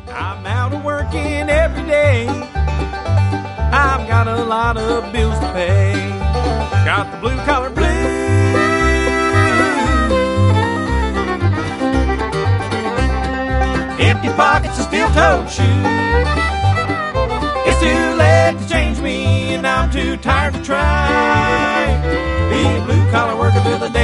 I'm out of working every day. I've got a lot of bills to pay. Got the blue collar blues. Empty pockets and steel-toed shoes. It's too late to change me, and I'm too tired to try. Be a blue collar worker till the day